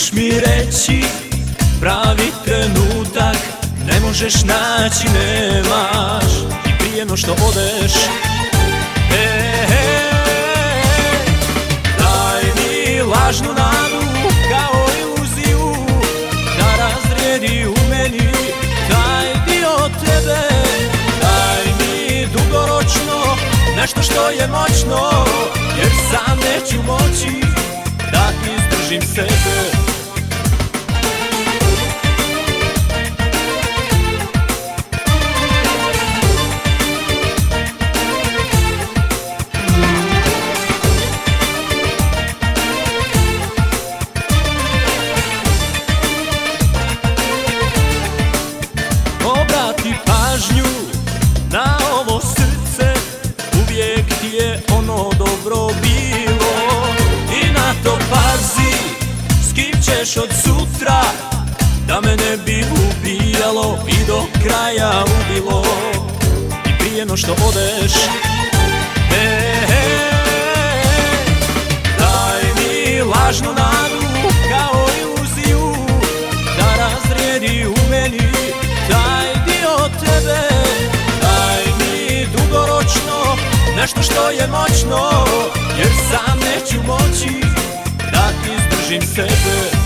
ćeš mi reći pravi trenutak, ne možeš naći, nemaš i prije no što odeš. Daj mi lažnu nadu kao iluziju da razrijedi u meni taj dio tebe. Daj mi dugoročno nešto što je moćno, jer sam neću moći da izdržim sebe. Obrati pažnju na ovo srce, uvijek ti je ono dobro bilo. I na to pazi, s kim ćeš od sutra, da me ne bi ubijalo i do kraja ubilo. I prije no što odeš, daj mi lažnu nadu kao iluziju da razrijedi u meni taj dio tebe. Daj mi dugoročno nešto što je moćno, jer sam neću moći da izdržim sebe.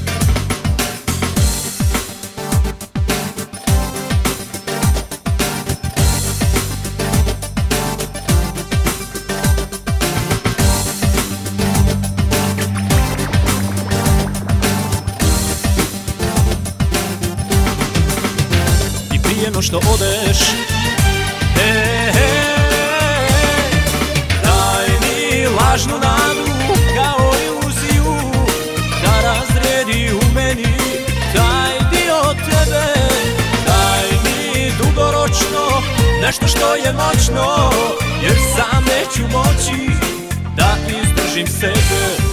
Prije no što odeš, daj mi lažnu nadu kao iluziju da razrijedi u meni taj dio tebe. Daj mi dugoročno nešto što je moćno, jer sam neću moći da izdržim sebe.